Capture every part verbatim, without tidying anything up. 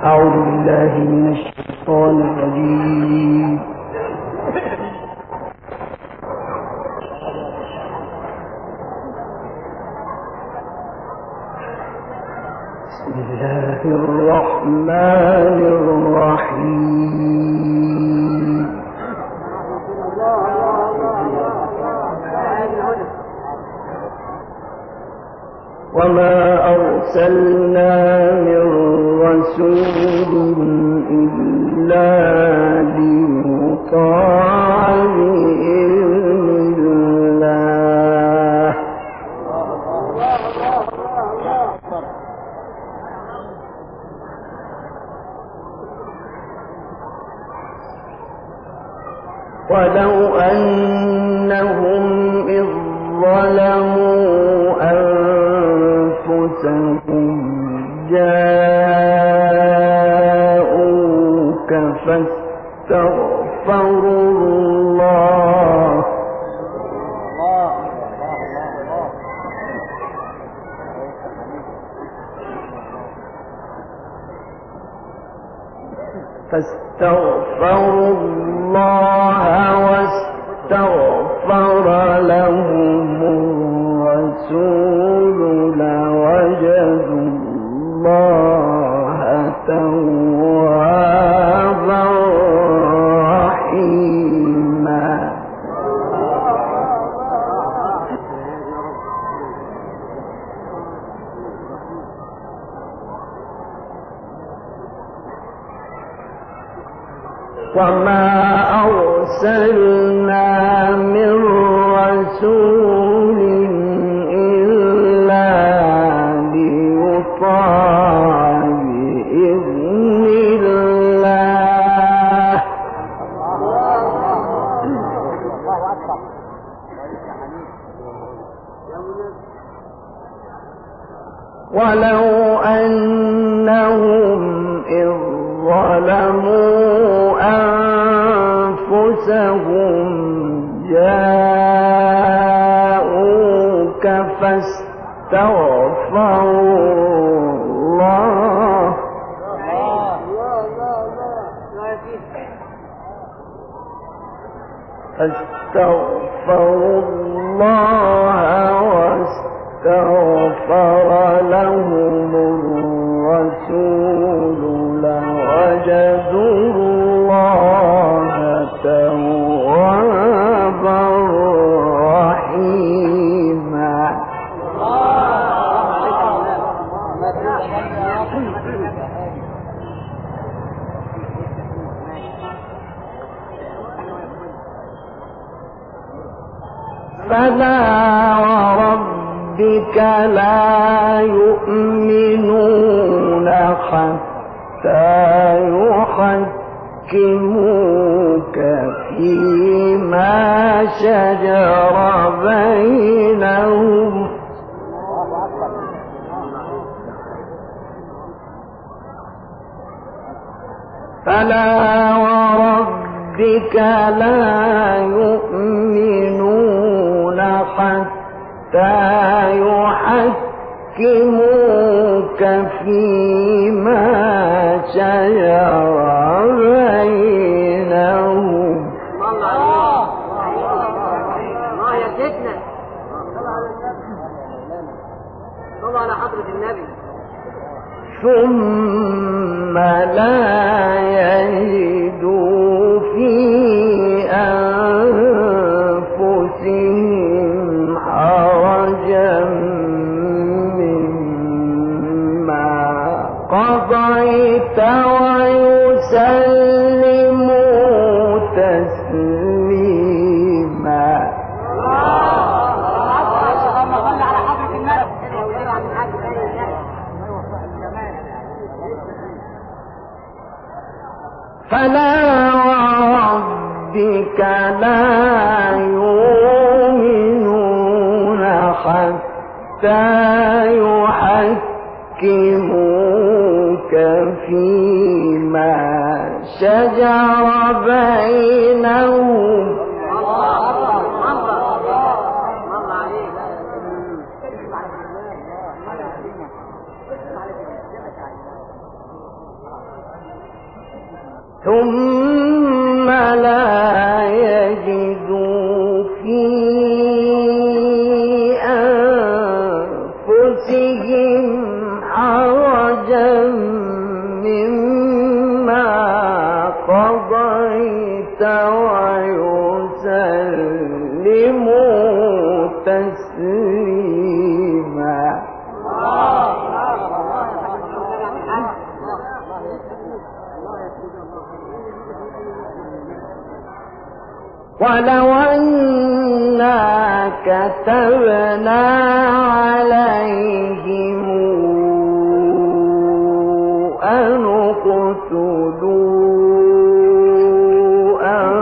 أعوذ بالله من الشيطان الرجيم. بسم الله الرحمن الرحيم. وما أرسلنا من رسول إلا ليطاع بإذن الله. ولو أنهم إذ ظلموا أنفسهم جاءوك فاستغفروا الله فاستغفروا الله واستغفر لهم الرسول لوجدوا الله توابا رحيما. وما أرسلنا من رسول إلا ليطاع بإذن الله. ولو أنهم إذ ظلموا أنفسهم جاءوك فاستغفروا الله فاستغفروا الله واستغفر لهم الرسول لوجدوا الله توابا رحيما. فلا وربك لا يؤمنون حتى يحكموك فيما شجر بينهم فلا وربك لا يؤمنون حتى يحكموك فيما شجر بينهم على حضرة النبي ثم لا يجدوا في أنفسهم حرجا مما قضيت ويسلموا تسليما. فلا وربك لا يؤمنون حتى يحكموك فيما شجر بينهم ثم لا يجدوا في أنفسهم حرجا مما قضيت ويسلموا تسليما. ولو أنا كتبنا عليهم أن اقتلوا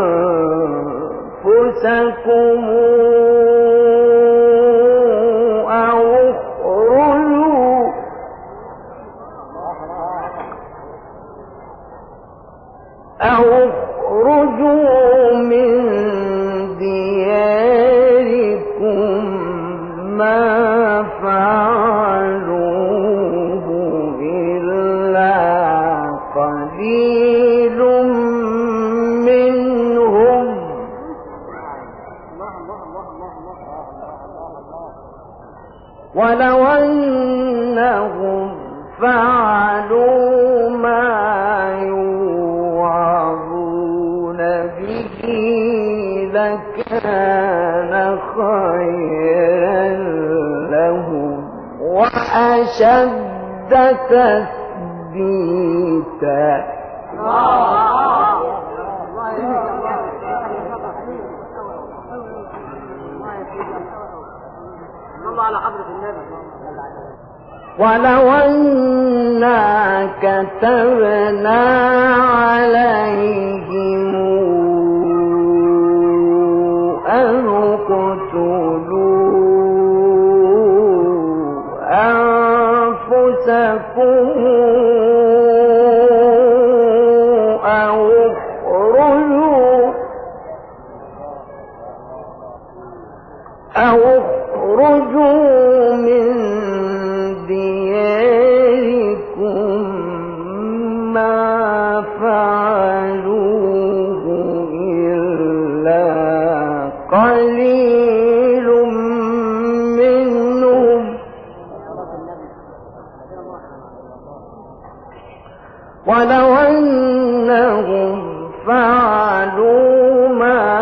أنفسكم أو اخرجوا أو اخرجوا من دياركم ما فعلوه إلا قليل منهم ولو أنهم فعلوا ما يوعظون به لكان خيرا لهم وأشد تثبيتا. على حضرة النبي. ولو أنا كتبنا عليهم أن اقتلوا أنفسكم أو اخرجوا أو اخرجوا من دياركم ما فعلوه إلا قليل منهم ولو أنهم فعلوا ما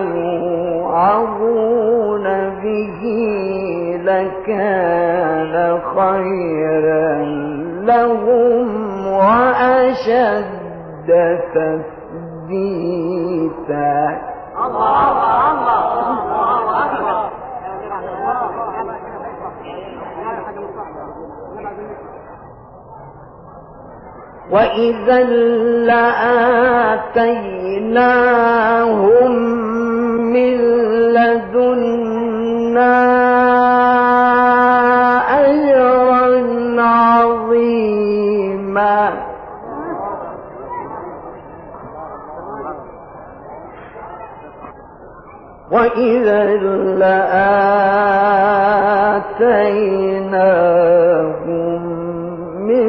يوعظون به لكان خيرا لهم وأشد تثبيتا. الله الله الله أكبر. وإذا لآتيناهم من لدنا أجرا عظيما. وإذا لآتيناهم من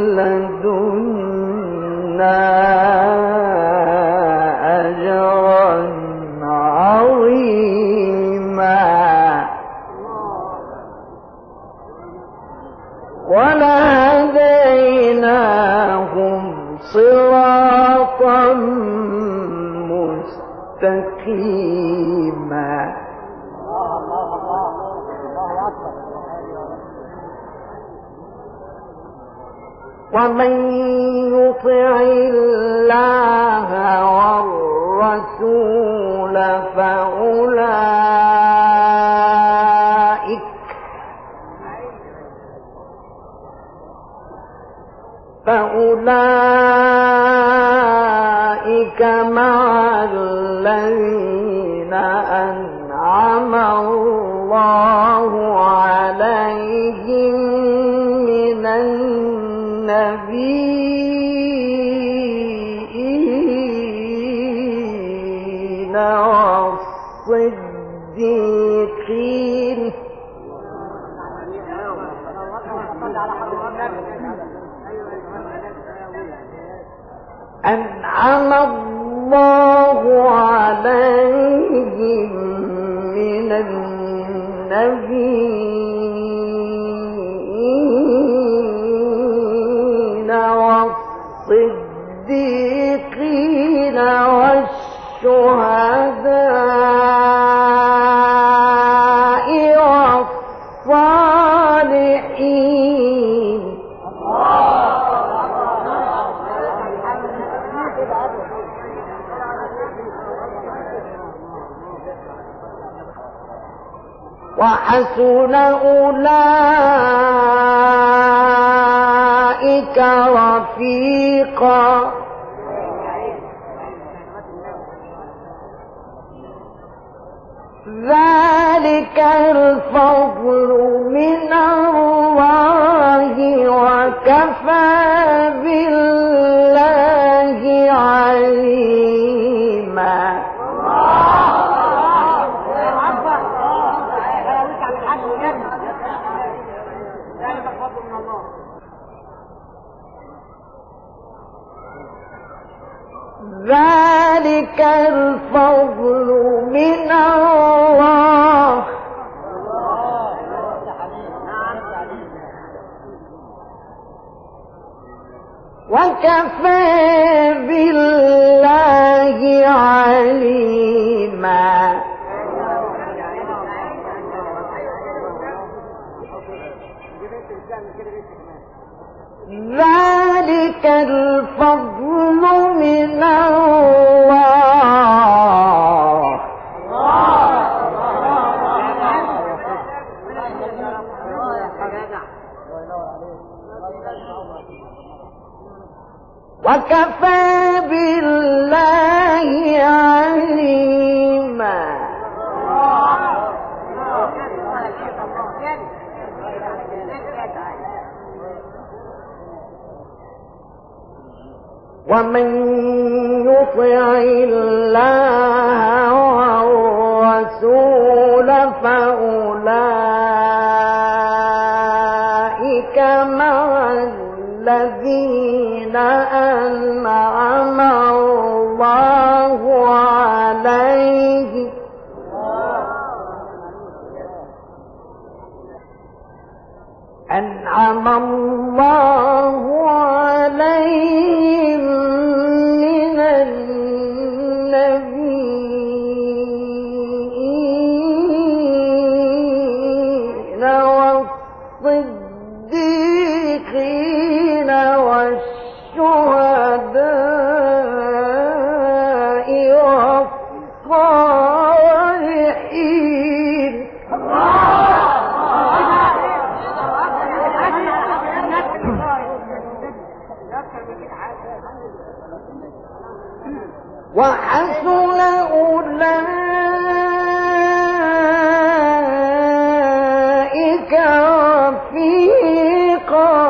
لدنا أجرا عظيما. ولهديناهم صراطا مستقيما. ومن يطع الله والرسول فأولئك فأولئك مع الذين أنعم الله عليهم من النبيين والصديقين أنعم أنعم الله عليهم من النبيين والصديقين والشهداء والصالحين وحسن أولئك رفيقا ذلك الفضل من الله وكفى بالله عليما ذلك الفضل من الله وكفى بالله عليما ذلك الفضل من الله وكفى بالله عليما ومن يطع الله والرسول فأولئك مع الذين أنعم الله عليهم أنعم الله عليهم من النبيين والصديقين والشهداء والصالحين وحسن أولئك رفيقا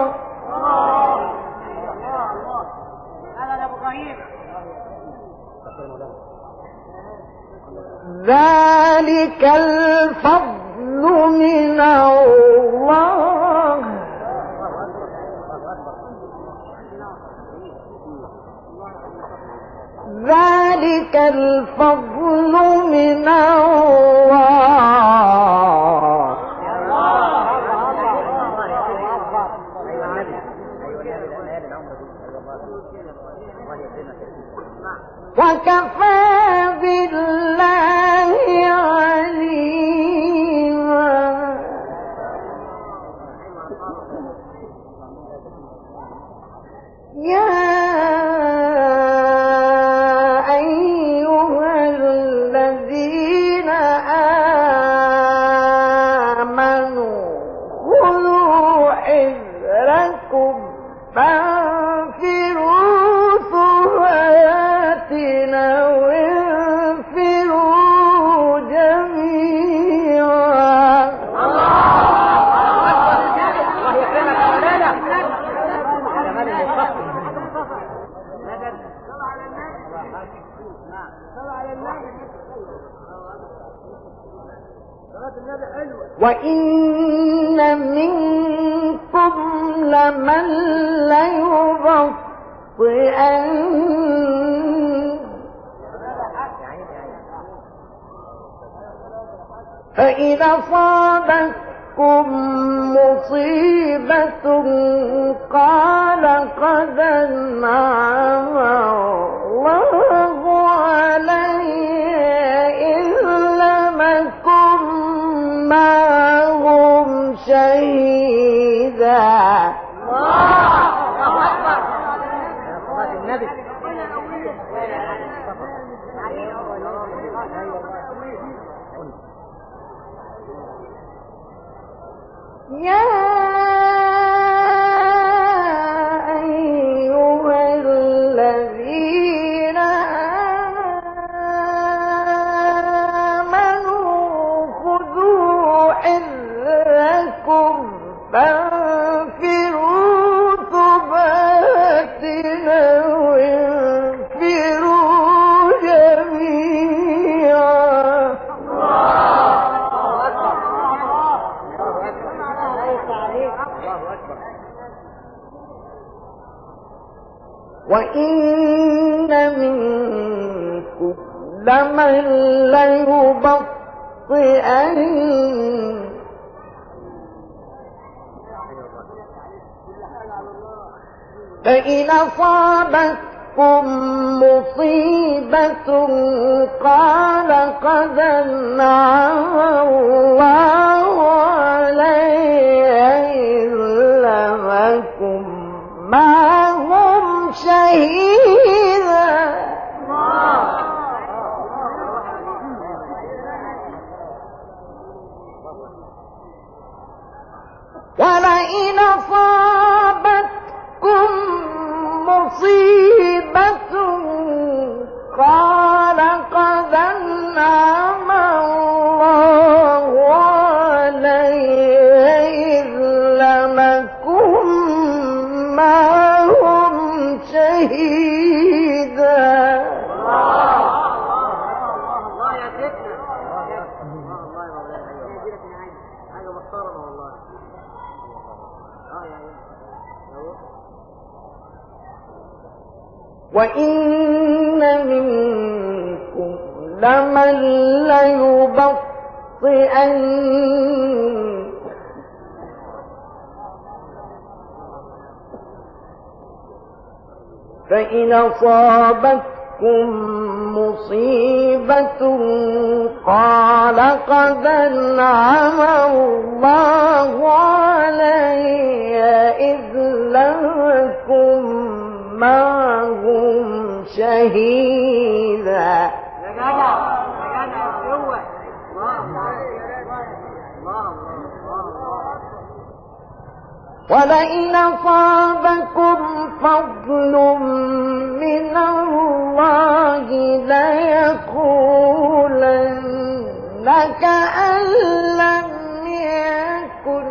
ذلك الفضل من الله ذلك الفضل من الله وكفى بالله عليما يا وإن منكم لمن ليبطئن فإن أصابتكم مصيبة قال قد أنعم الله علي إذ لم أكن معهم شهيدا. يا أيها الذين آمنوا خذوا حذركم فانفروا ثبات أو انفروا جميعا. وإن منكم لمن ليبطئن فإن أصابتكم مصيبة قال قد أنعم الله علي إذ لم أكن معهم شهيدا. ولئن أصابتكم مصيبة قال قد أنعم الله علي إذ لم أكن معهم شهيدا. الله يا سيدنا الله يا مولانا حاجه محترمه والله. اه يا وإن منكم لمن ليبطئن فإن أصابتكم مصيبة قال قد أنعم الله علي إذ لم أكن معهم شهيدا. يا جدع يا جدع هو الله الله ولئن أصابكم فضل من الله ليقولن كأن لم يكن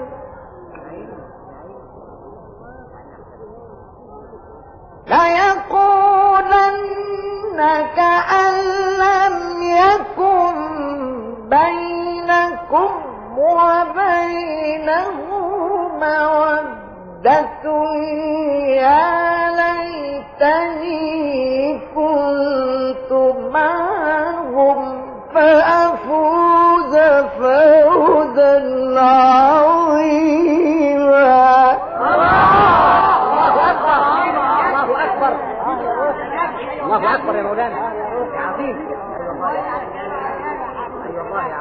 ليقولن كأن لم يكن بينكم وبينه مودة يا ليتني كنت معهم فأفوز فوزا عظيما. الله أكبر يا مولانا عظيم. أي والله يا عم.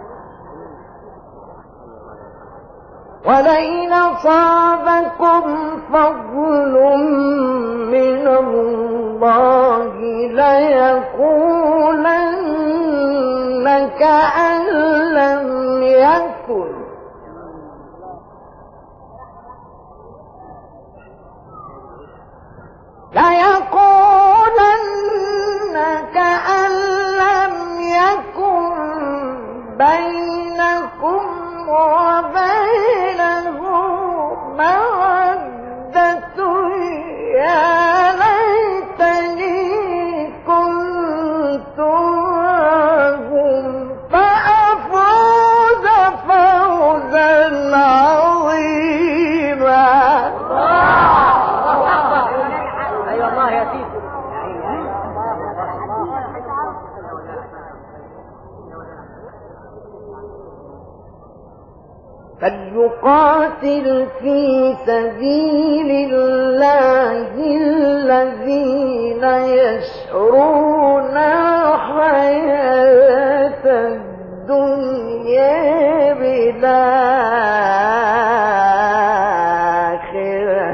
ولئن أصابكم فضل من الله ليقولن كأن لم يكن ليقولن كأن لم يكن بينكم وبينه مودة يا ليتني كنت معهم فليقاتل في سبيل الله الذين يشرون الحياة الدنيا بالآخرة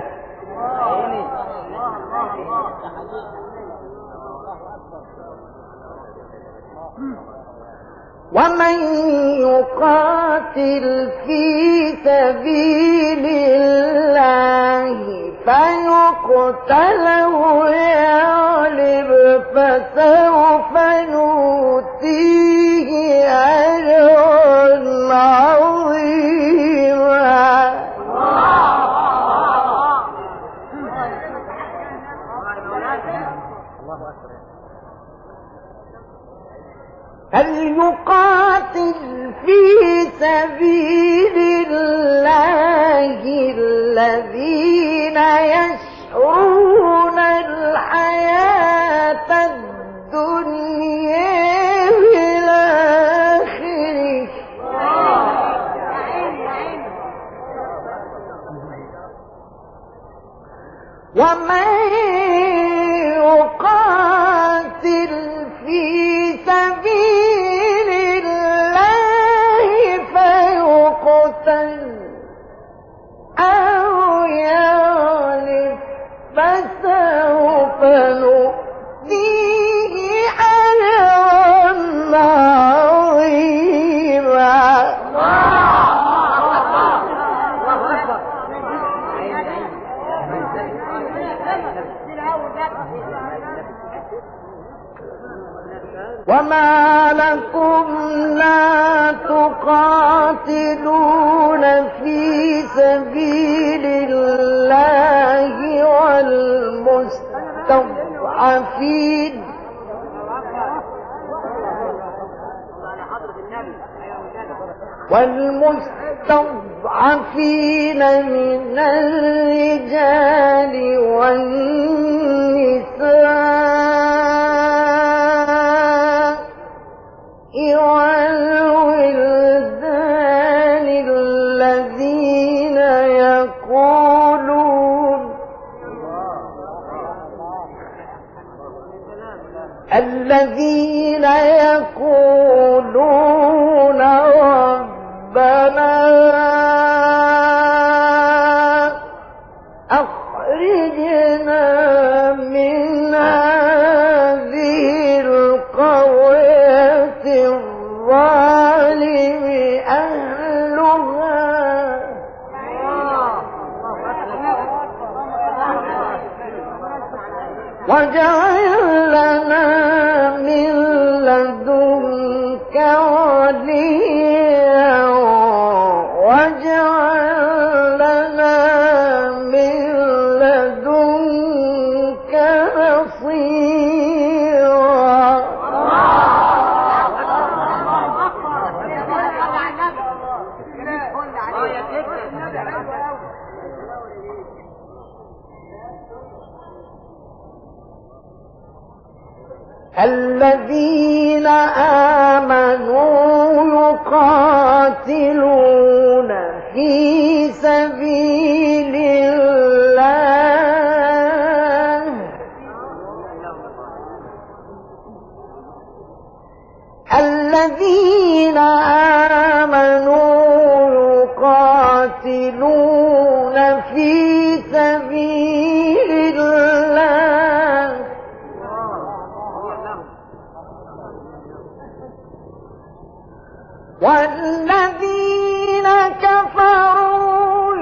ومن يقاتل في سبيل الله فيقتل ويغلب فسوف نؤتيه أجرا عظيما. فليقاتل في سبيل الله الذين يشرون الحياة الدنيا بالآخرة ومن يقاتل في سبيل الله فيقتل أو يغلب فسوف نؤتيه أجرا عظيما. وما لكم لا تقاتلون في سبيل الله والمستضعفين والمستضعفين من الرجال والنساء والولدان الذين يقولون الذين يقولون ربنا أخرجنا من هذه القرية الظالم أهلها واجعل لنا من لدنك وليا واجعل لنا من لدنك نصيرا. الذين آمنوا يقاتلون في سبيل الله الذين آمنوا يقاتلون في سبيل الله والذين كفروا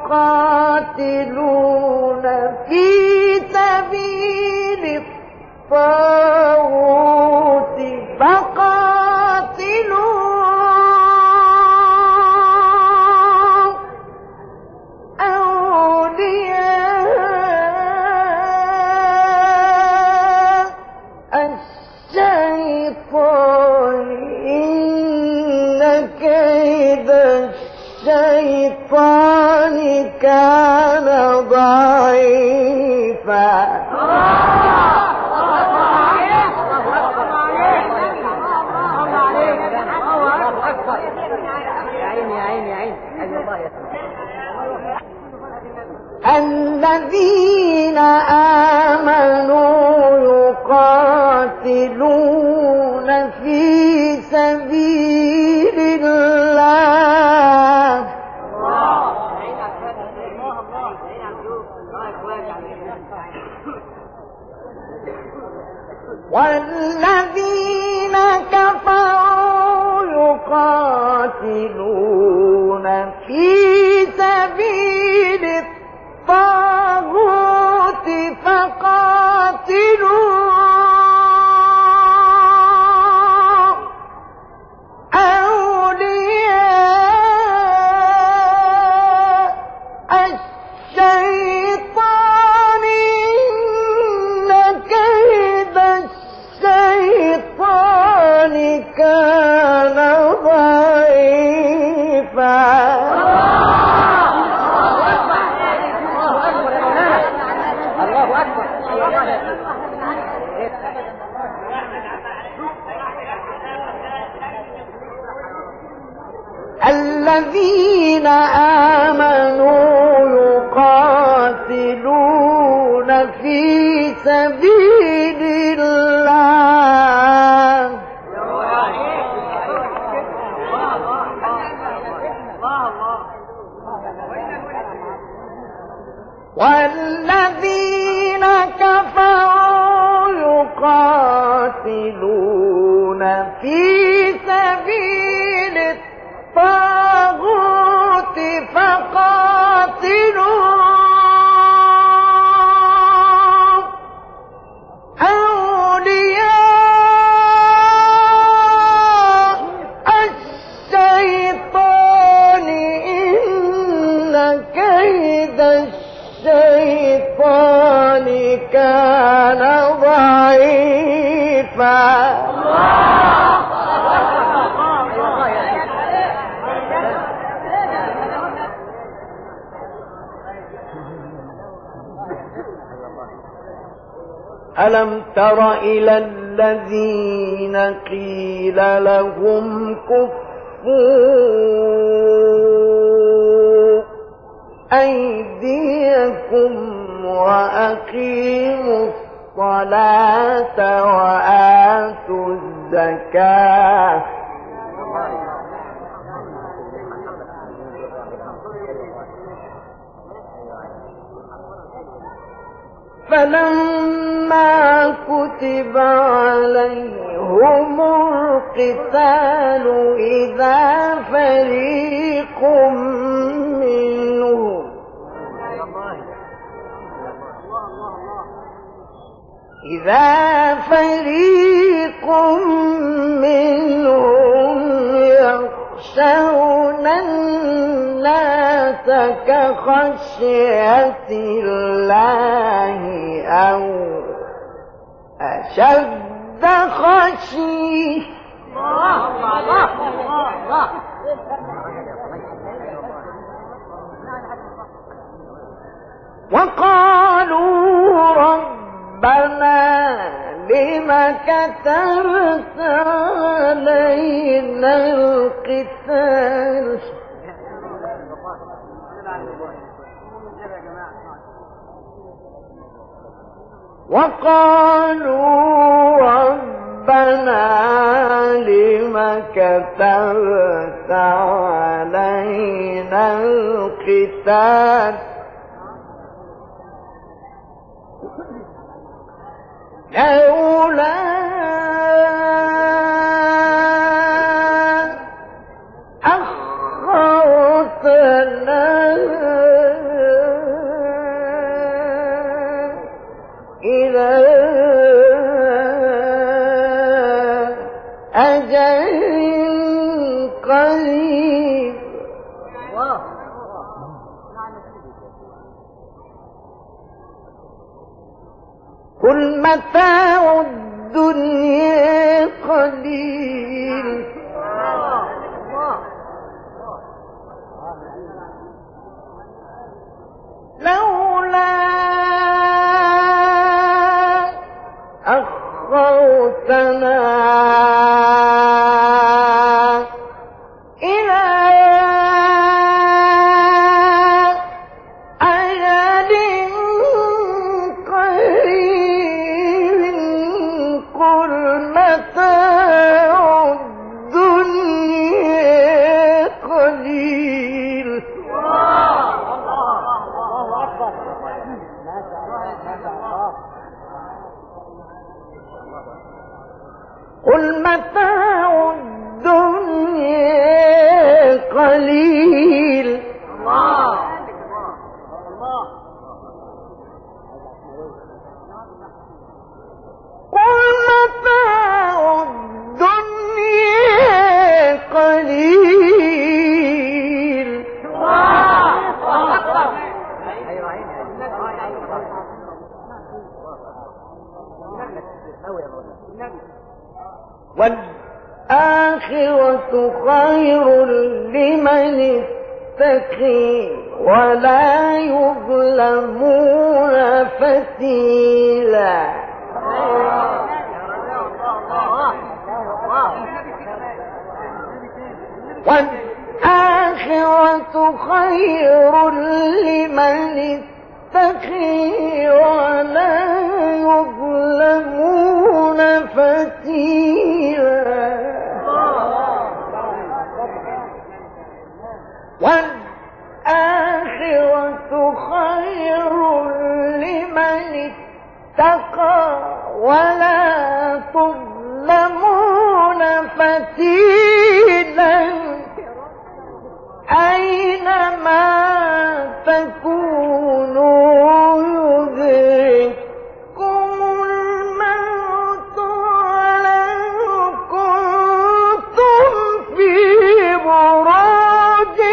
يقاتلون في سبيل الطاغوت فقاتلوا أولياء الشيطان إن كيد الشيطان كان ضعيفا. يا عيني يا عيني يا عيني والذين آمنوا يقاتلون في سبيل الله والذين كفروا يقاتلون في سبيل الطاغوت فقاتلوا أولياء الشيطان إن كيد الشيطان كان ضعيفا الذين آمنوا يقاتلون في سبيل الله والذين كفروا يقاتلون في سبيل الطاغوت فقاتلوا أولياء الشيطان إن كيد الشيطان كان ضعيفا ألم تر إلى الذين قيل لهم كفوا أيديكم وأقيموا الصلاة وآتوا الزكاة فلما كتب عليهم القتال إذا فريق منهم إذا فريق منهم يخشون الناس كخشية الله أو أشد خشية وقالوا ربنا لم كتبت علينا القتال وقالوا ربنا لم كتبت علينا القتال لولا أخرتنا إلى أجل قريب قل متاع الدنيا قليل لولا أخرتنا إلى أجل قل متاع الدنيا قليل والآخرة خير لمن اتقي ولا يظلمون فتيلا. والآخرة خير لمن اتقي ولا يظلمون فتيلا. والآخرة خير لمن اتقى ولا تظلمون فتيلا. أينما تكونوا يدرككم الموت ولو كنتم في بروج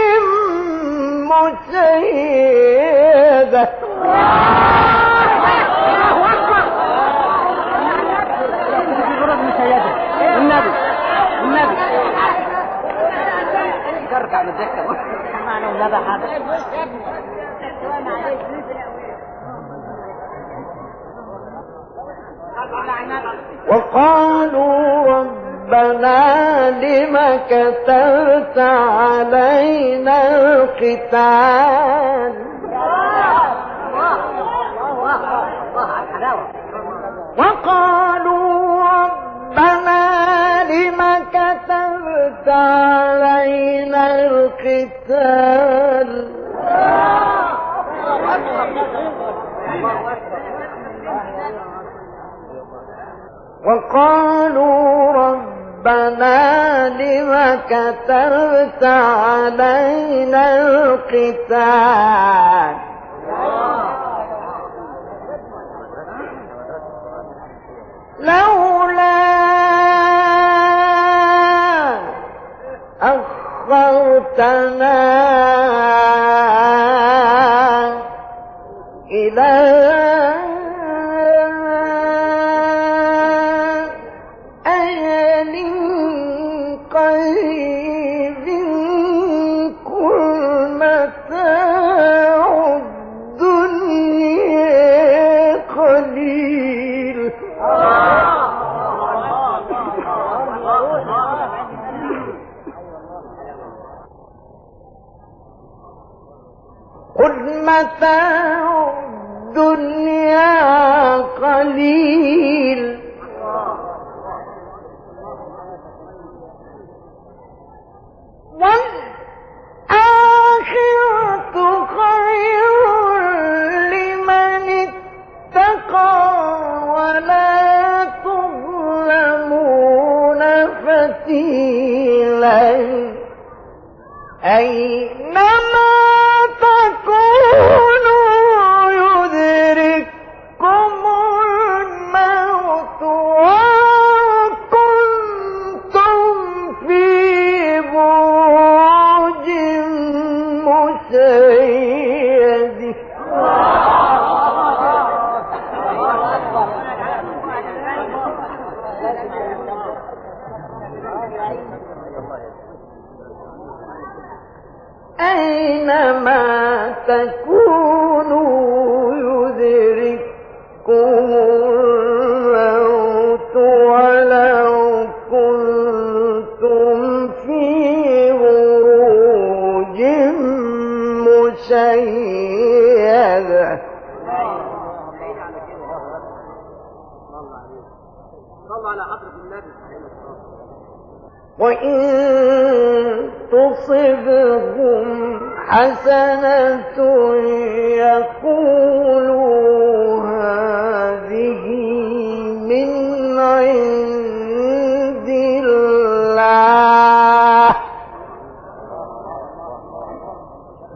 مشيدة. النبي النبي ترجع نتذكر معنا النبي حاضر. وقالوا ربنا لم كتبت علينا القتال. وقالوا ربنا لم كتبت علينا القتال. وقالوا ربنا لم كتبت علينا القتال لولا أخرتنا إلى أجل قريب قل متاع الدنيا قليل. قل متاع الدنيا قليل والآخرة خير لمن اتقى ولا تظلمون فتيلا. أينما تكونوا يدرككم الموت وكنتم في بروج مشيدة. أينما تكونوا يدرككم الموت ولو كنتم في بروج مشيدة. صلوا على حضرة النبي. وإن تصبهم حسنة يقولوا هذه من عند الله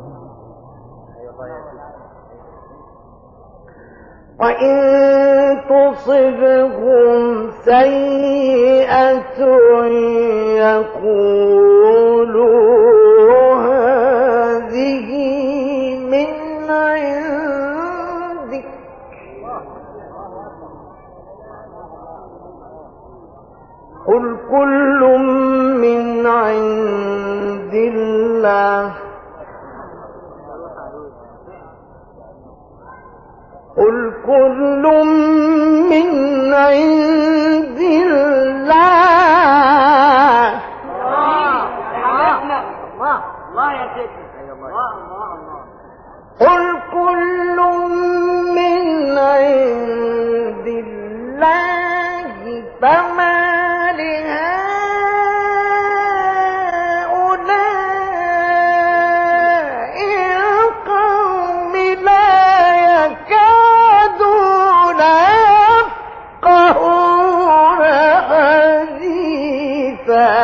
وإن تصبهم سيئة يقولوا هذه من عندك قل كل من عند الله قل كل من عند الله الله يا سيدي الله الله قل كل من عند الله فما لهؤلاء القوم لا يكادون يفقهون حديثا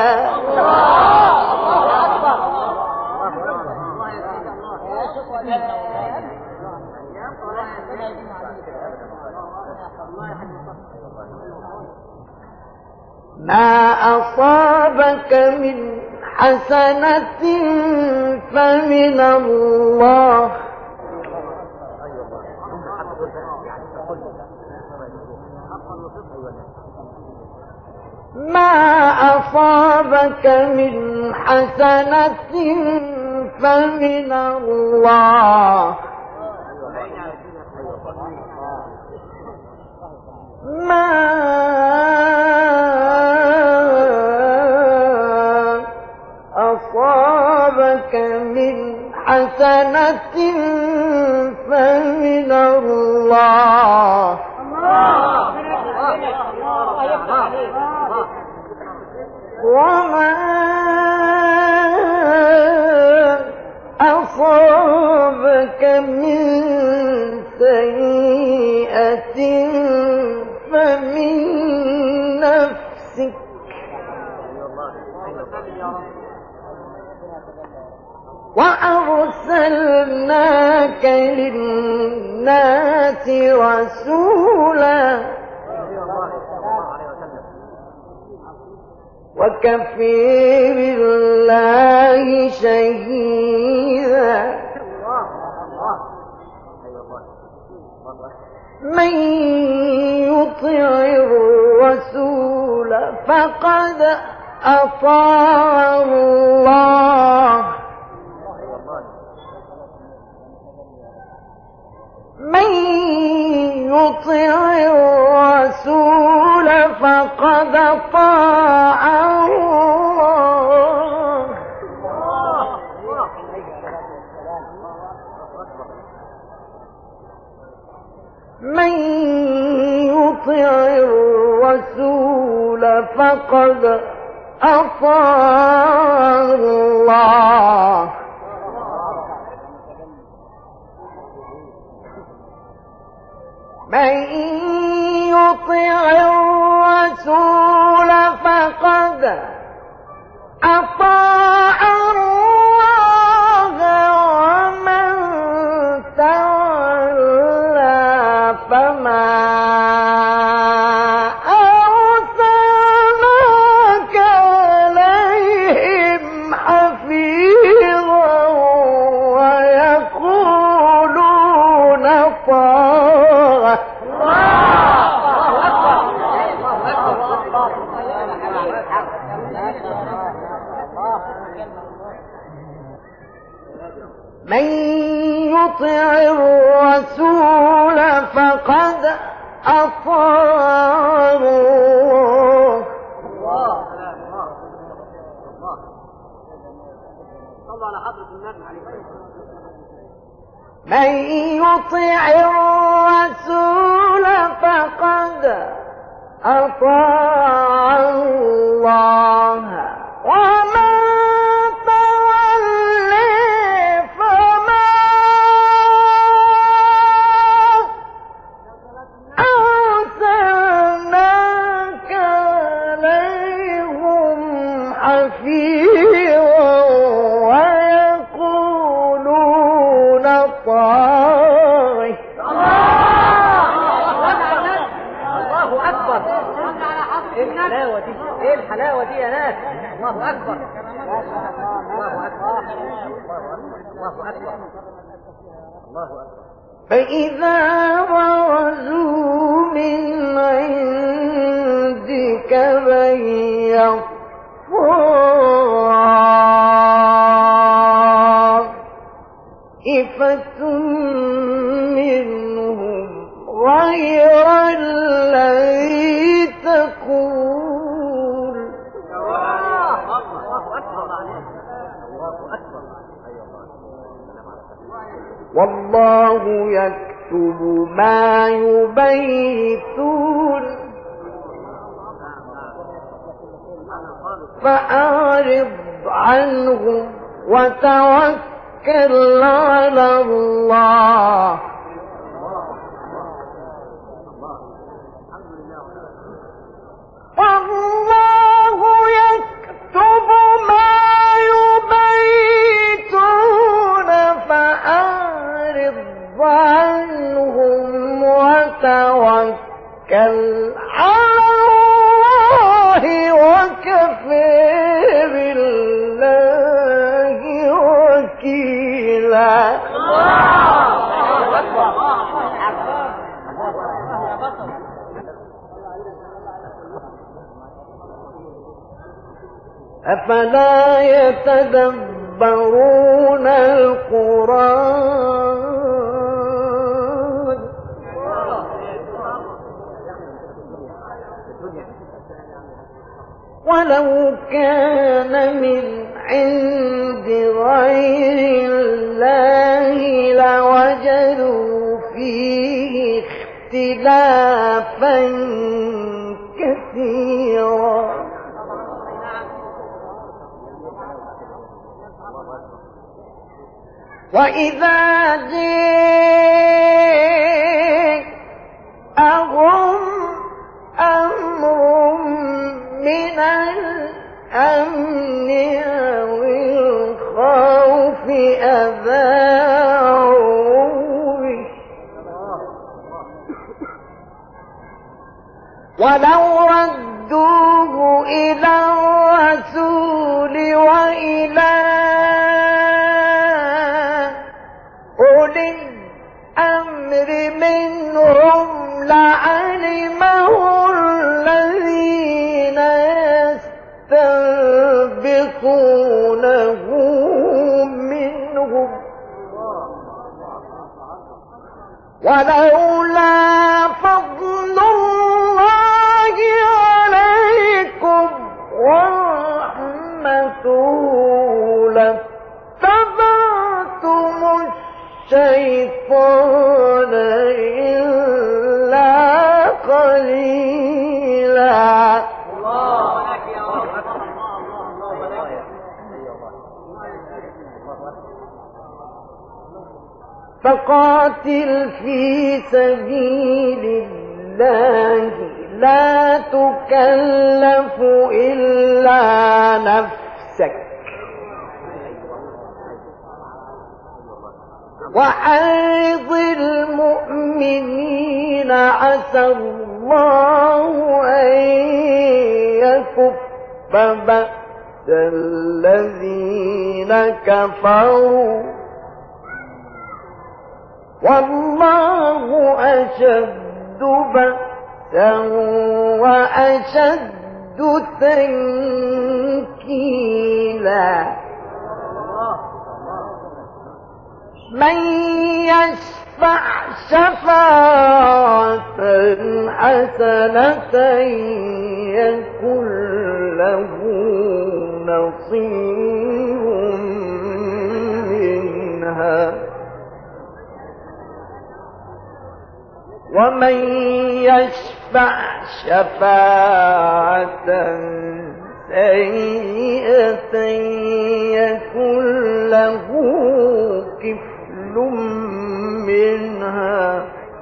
ما أصابك من حسنة فمن الله ما أصابك من حسنة فمن الله ما أصابك من حسنة فمن الله وما أصابك من سيئة فمن نفسك وأرسلناك للناس رسولا وكفى بالله شهيدا من يطع الرسول فقد أطاع الله من يطع الرسول فقد أطاع الله من يطع الرسول فقد أطاع الله من يطع الرسول فقد أطاع الله ومن تولى فما أرسلناك عليهم حفيظا ويقولون طاعة من يطع الرسول فقد أطاع الله من يطع الرسول فقد أطاع الله ومن تولى فما أرسلناك عليهم حفيظا ويقولون طاعة ايه الحلاوة دي؟ ايه الحلاوة دي يا ناس؟ الله اكبر الله اكبر الله اكبر الله اكبر. فإذا برزوا من عندك بيض طائفة منهم غير الذي تقول. والله يكتب ما يبيتون فأعرض عنهم وتوكل على الله. والله يكتب ما يبيتون فأعرض عنهم وتوكل على الله وكفى بالله وكيلا. أفلا يتدبرون القرآن ولو كان من عند غير الله لوجدوا فيه اختلافا كثيرا. وإذا جاءهم أمر من الأمن أو الخوف أذاعوا به ولو ردوه إلى الرسول وإلى أولي الأمر منهم لعلمه الذين يستنبطونه منهم ولولا فضل الله عليكم ورحمته لاتبعتم الشيطان إلا قليلا. فقاتل في سبيل الله لا تكلف إلا نفسك وأعظ المؤمنين عسى الله أن يكف بأس الذين كفروا والله أشد بأسا وأشد تنكيلا. من يشفع شفاعة حسنة يكن له نصيب منها ومن يشفع شفاعة سيئة يكن له كفل منها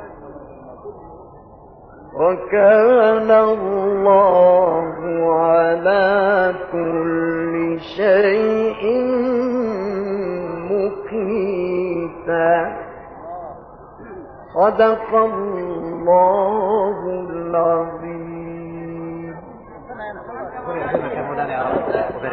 وكان الله على كل شيء مقيتا. صدق الله العظيم. يا رب.